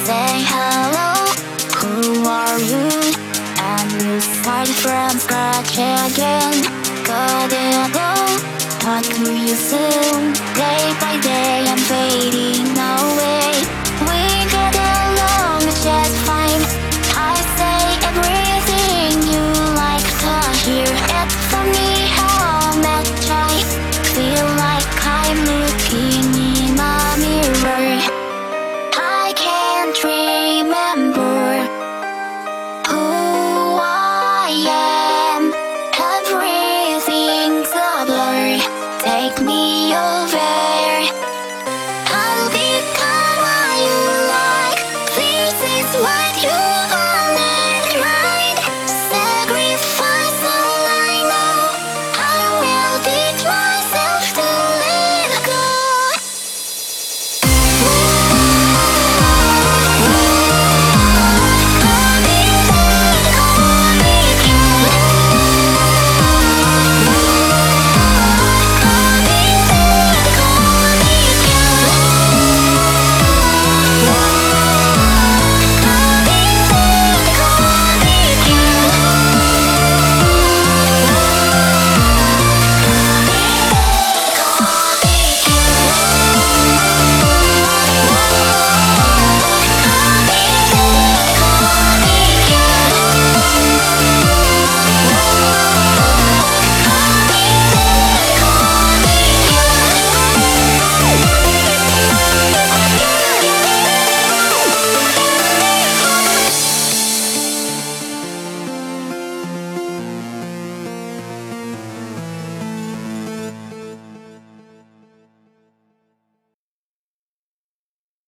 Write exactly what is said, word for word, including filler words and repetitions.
Say hello, who are you? And you start from scratch again. Could you go? Talk to you soon. Day by day I'm fading